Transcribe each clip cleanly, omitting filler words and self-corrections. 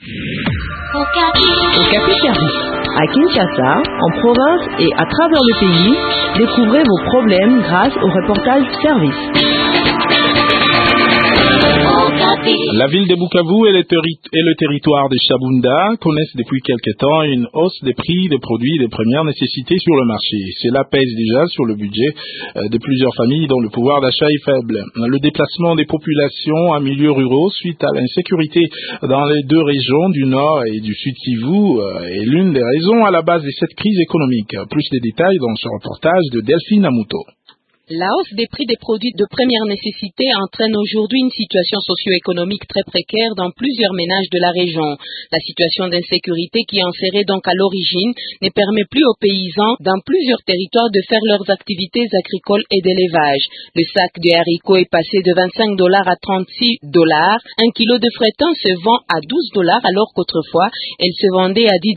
Okapi Service. À Kinshasa, en province et à travers le pays, découvrez vos problèmes grâce au reportage Service. La ville de Bukavu et le territoire de Chabunda connaissent depuis quelque temps une hausse des prix des produits de première nécessité sur le marché. Cela pèse déjà sur le budget de plusieurs familles dont le pouvoir d'achat est faible. Le déplacement des populations en milieux ruraux suite à l'insécurité dans les deux régions du Nord et du Sud Kivu est l'une des raisons à la base de cette crise économique. Plus de détails dans ce reportage de Delphine Amuto. La hausse des prix des produits de première nécessité entraîne aujourd'hui une situation socio-économique très précaire dans plusieurs ménages de la région. La situation d'insécurité qui enserrait donc à l'origine ne permet plus aux paysans dans plusieurs territoires de faire leurs activités agricoles et d'élevage. Le sac de haricots est passé de $25 à $36. Un kilo de frétin se vend à $12 alors qu'autrefois, elle se vendait à $10.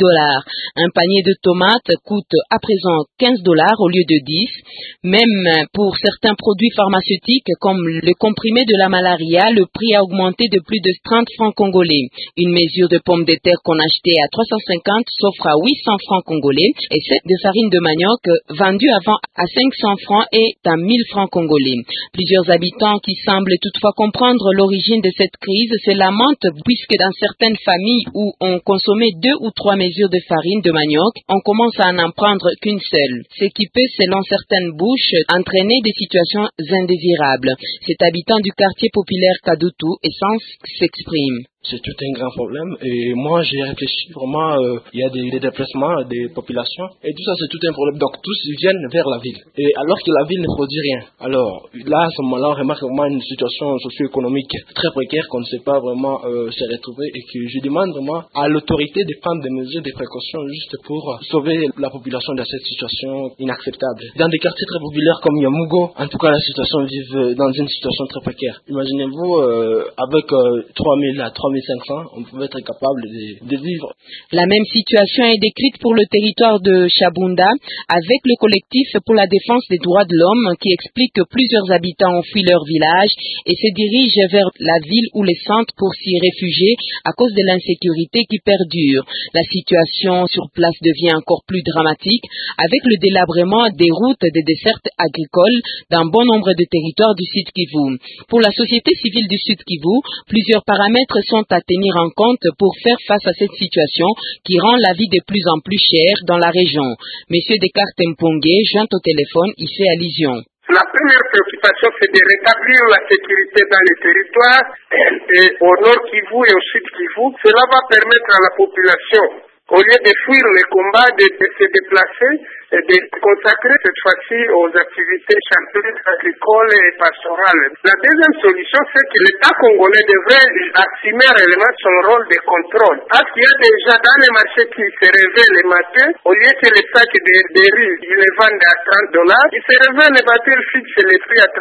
Un panier de tomates coûte à présent $15 au lieu de 10. Même pour certains produits pharmaceutiques comme le comprimé de la malaria, le prix a augmenté de plus de 30 francs congolais. Une mesure de pommes de terre qu'on achetait à 350 s'offre à 800 francs congolais et celle de farine de manioc vendue avant à 500 francs est à 1000 francs congolais. Plusieurs habitants qui semblent toutefois comprendre l'origine de cette crise se lamentent puisque dans certaines familles où on consommait 2 ou 3 mesures de farine de manioc, on commence à n'en prendre qu'une seule. Ce qui peut, selon certaines bouches, entraîner des situations indésirables. Cet habitant du quartier populaire Kadutu Essence s'exprime. C'est tout un grand problème et moi j'ai réfléchi vraiment, il y a des déplacements des populations et tout ça c'est tout un problème. Donc tous ils viennent vers la ville et alors que la ville ne produit rien. Alors là à ce moment-là on remarque vraiment une situation socio-économique très précaire qu'on ne sait pas vraiment se retrouver et que je demande vraiment à l'autorité de prendre des mesures de précaution juste pour sauver la population de cette situation inacceptable. Dans des quartiers très populaires comme Yamugo, en tout cas la situation vive dans une situation très précaire. Imaginez-vous avec 3000 à 3500, on pouvait être capable de vivre. La même situation est décrite pour le territoire de Chabunda avec le collectif pour la défense des droits de l'homme qui explique que plusieurs habitants ont fui leur village et se dirigent vers la ville ou les centres pour s'y réfugier à cause de l'insécurité qui perdure. La situation sur place devient encore plus dramatique avec le délabrement des routes des dessertes agricoles dans bon nombre de territoires du Sud Kivu. Pour la société civile du Sud Kivu, plusieurs paramètres sont à tenir en compte pour faire face à cette situation qui rend la vie de plus en plus chère dans la région. Monsieur Descartes Mpongue, joint au téléphone, ici à Lyon. La première préoccupation, c'est de rétablir la sécurité dans les territoires et au nord Kivu et au sud Kivu. Cela va permettre à la population, au lieu de fuir les combats, de se déplacer et de consacrer cette fois-ci aux activités champêtres, agricoles et pastorales. La deuxième solution, c'est que l'État congolais devrait assumer réellement son rôle de contrôle. Parce qu'il y a déjà dans les marchés qui se révèlent le matin, au lieu que les sacs de riz, ils les vendent à $30, ils se révèlent le matin, ils fixent les prix à $32,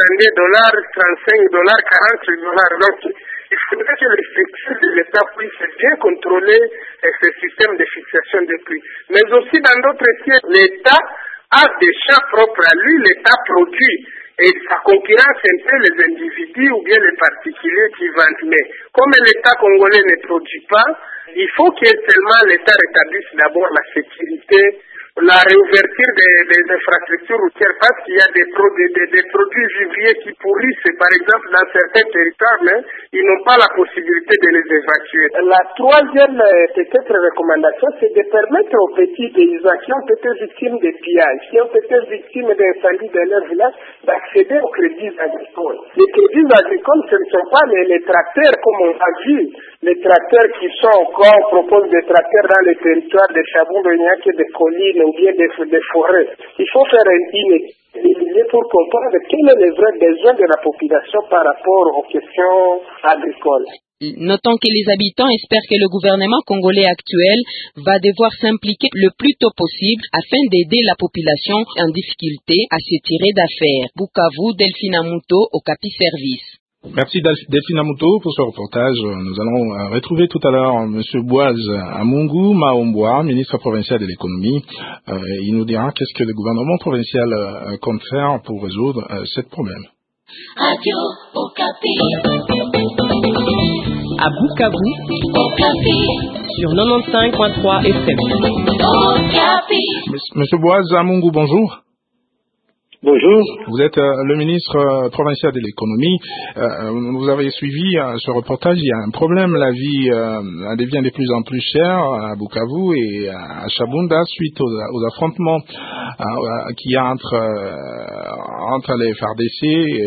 $35, $40. Donc, il faudrait que les structures de l'État puissent bien contrôler ce système de fixation des prix. Mais aussi dans d'autres sièges, l'État a des champs propres à lui, l'État produit. Et ça concurrence un peu les individus ou bien les particuliers qui vendent. Mais comme l'État congolais ne produit pas, il faut que seulement l'État rétablisse d'abord la sécurité, la réouverture des infrastructures routières parce qu'il y a des produits vivriers qui pourrissent, par exemple, dans certains territoires, mais ils n'ont pas la possibilité de les évacuer. La troisième peut-être recommandation, c'est de permettre aux petits paysans qui ont été victimes de pillages, qui ont été victimes d'incendies dans leur village, d'accéder aux crédits agricoles. Les crédits agricoles, ce ne sont pas les tracteurs, comme on a vu, les tracteurs qui sont encore, on propose des tracteurs dans les territoires de Chabunda, il n'y a que des collines ou bien des forêts. Il faut faire une étude pour comprendre quel est le vrai besoin de la population par rapport aux questions agricoles. Notons que les habitants espèrent que le gouvernement congolais actuel va devoir s'impliquer le plus tôt possible afin d'aider la population en difficulté à se tirer d'affaires. Bukavu, Delphine Amuto, Okapi Service. Merci Delphine Amuto pour ce reportage. Nous allons retrouver tout à l'heure M. Boaz Amungu Maomboa, ministre provincial de l'économie. Il nous dira qu'est-ce que le gouvernement provincial compte faire pour résoudre ce problème. Radio Okapi. À Bukavu, Okapi. sur 95.3 FM. Monsieur Boaz Amungu, bonjour. Bonjour. Vous êtes le ministre provincial de l'économie. Vous avez suivi ce reportage. Il y a un problème. La vie devient de plus en plus chère à Bukavu et à Shabunda suite aux affrontements qu'il y a entre les FARDC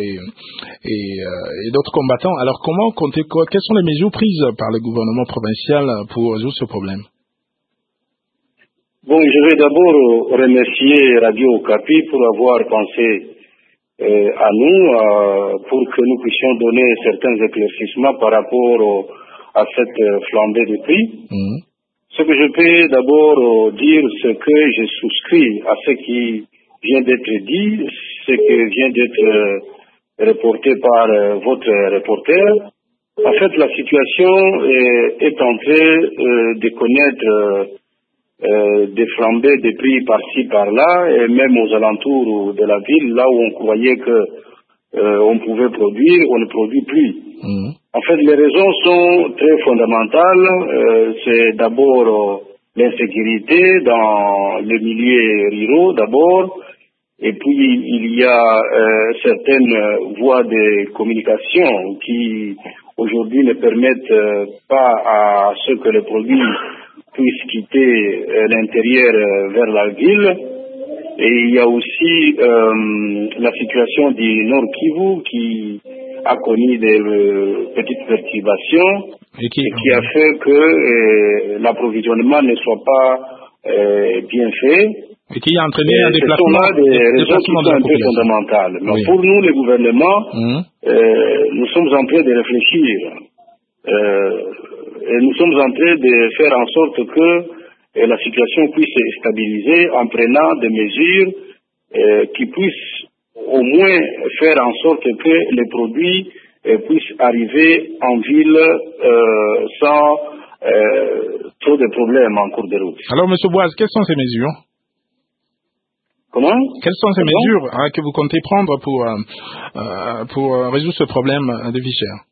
et d'autres combattants. Alors, quelles sont les mesures prises par le gouvernement provincial pour résoudre ce problème? Bon, je vais d'abord remercier Radio Okapi pour avoir pensé à nous, pour que nous puissions donner certains éclaircissements par rapport à cette flambée de prix. Ce que je peux d'abord dire, c'est que je souscris à ce qui vient d'être dit, ce qui vient d'être reporté par votre reporter. En fait, la situation est en train de connaître des flambées de prix par-ci par-là, et même aux alentours de la ville, là où on croyait que on pouvait produire, on ne produit plus. En fait, les raisons sont très fondamentales. C'est d'abord l'insécurité dans les milieux ruraux d'abord, et puis il y a certaines voies de communication qui aujourd'hui ne permettent pas à ce que les produits puissent quitter l'intérieur vers la ville. Et il y a aussi la situation du Nord Kivu qui a connu des petites perturbations et qui a fait que l'approvisionnement ne soit pas bien fait. Et qui a entraîné un déplacement. Ce sont là des raisons qui sont un peu fondamentales. Mais oui. Pour nous, les gouvernements, nous sommes en train de réfléchir. Et nous sommes en train de faire en sorte que la situation puisse se stabiliser en prenant des mesures qui puissent au moins faire en sorte que les produits puissent arriver en ville sans trop de problèmes en cours de route. Alors, M. Boaz, quelles sont ces mesures? Comment? Quelles sont ces mesures que vous comptez prendre pour résoudre ce problème de vie chère?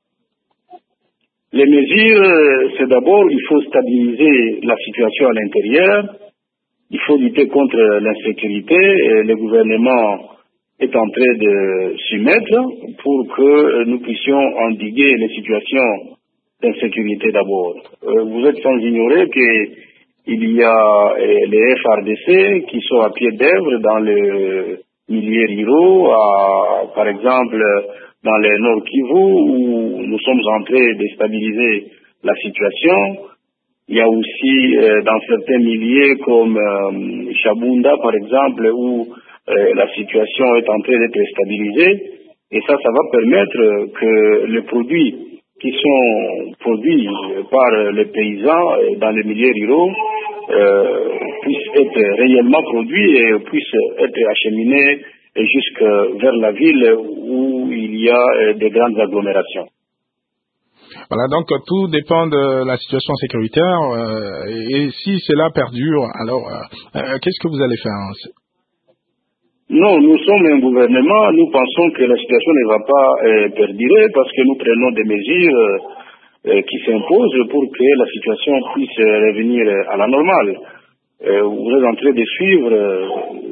Les mesures, c'est d'abord, il faut stabiliser la situation à l'intérieur, il faut lutter contre l'insécurité, et le gouvernement est en train de s'y mettre pour que nous puissions endiguer les situations d'insécurité d'abord. Vous êtes sans ignorer qu'il y a les FARDC qui sont à pied d'œuvre dans le milieu ruraux, par exemple dans le Nord Kivu, où nous sommes en train de stabiliser la situation. Il y a aussi dans certains milieux comme Shabunda, par exemple, où la situation est en train d'être stabilisée. Et ça va permettre que les produits qui sont produits par les paysans dans les milieux ruraux puissent être réellement produits et puissent être acheminés jusque vers la ville où il y a de grandes agglomérations. Voilà, donc tout dépend de la situation sécuritaire et si cela perdure, alors qu'est-ce que vous allez faire? Non, nous sommes un gouvernement, nous pensons que la situation ne va pas perdurer parce que nous prenons des mesures qui s'imposent pour que la situation puisse revenir à la normale. Vous êtes en train de suivre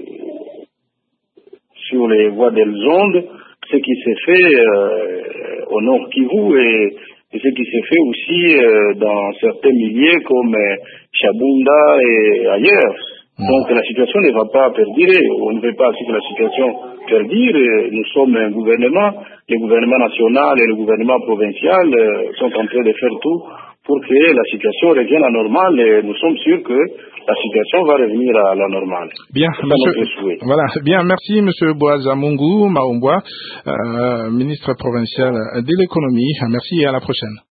sur les voies des ondes ce qui s'est fait au Nord Kivu et ce qui s'est fait aussi dans certains milieux comme Shabunda et ailleurs. Donc la situation ne va pas perdurer. On ne veut pas que la situation perdure. Nous sommes un gouvernement, le gouvernement national et le gouvernement provincial sont en train de faire tout pour que la situation revienne à la normale et nous sommes sûrs que la situation va revenir à la normale. Bien, monsieur, voilà, bien, merci monsieur Boaz Amungu Maombwa, ministre provincial de l'économie. Merci et à la prochaine.